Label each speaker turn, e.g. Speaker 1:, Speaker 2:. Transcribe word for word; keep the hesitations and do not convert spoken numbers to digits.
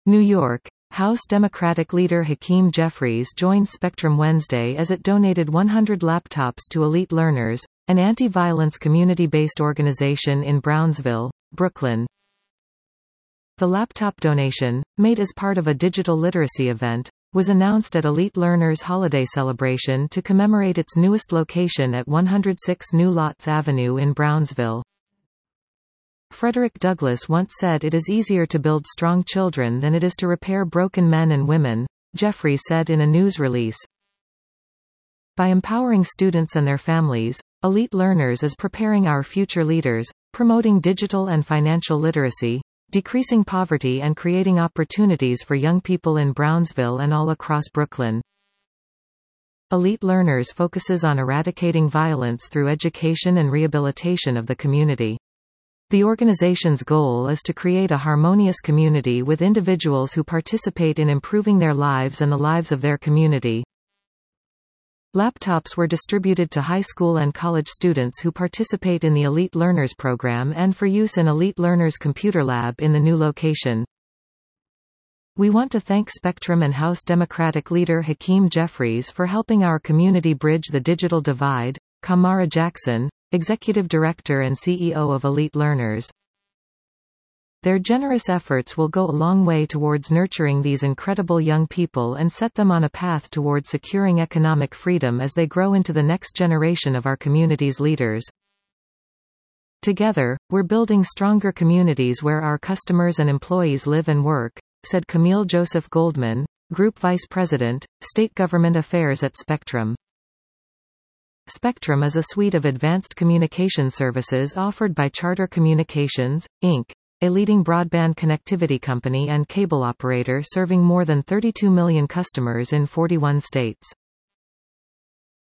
Speaker 1: New York. House Democratic leader Hakeem Jeffries joined Spectrum Wednesday as it donated one hundred laptops to Elite Learners, an anti-violence community-based organization in Brownsville, Brooklyn. The laptop donation, made as part of a digital literacy event, was announced at Elite Learners' holiday celebration to commemorate its newest location at one oh six New Lots Avenue in Brownsville. Frederick Douglass once said, "It is easier to build strong children than it is to repair broken men and women," Jeffries said in a news release. By empowering students and their families, Elite Learners is preparing our future leaders, promoting digital and financial literacy, decreasing poverty and creating opportunities for young people in Brownsville and all across Brooklyn. Elite Learners focuses on eradicating violence through education and rehabilitation of the community. The organization's goal is to create a harmonious community with individuals who participate in improving their lives and the lives of their community. Laptops were distributed to high school and college students who participate in the Elite Learners program and for use in Elite Learners Computer Lab in the new location. "We want to thank Spectrum and House Democratic leader Hakeem Jeffries for helping our community bridge the digital divide," Kamara Jackson, Executive Director and C E O of Elite Learners. "Their generous efforts will go a long way towards nurturing these incredible young people and set them on a path toward securing economic freedom as they grow into the next generation of our community's leaders. Together, we're building stronger communities where our customers and employees live and work," said Camille Joseph Goldman, Group Vice President, State Government Affairs at Spectrum. Spectrum is a suite of advanced communication services offered by Charter Communications, Incorporated, a leading broadband connectivity company and cable operator serving more than thirty-two million customers in forty-one states.